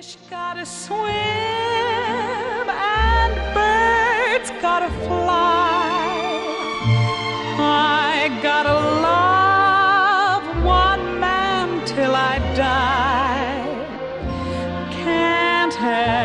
Fish gotta swim and birds gotta fly. I gotta love one man till I die. Can't have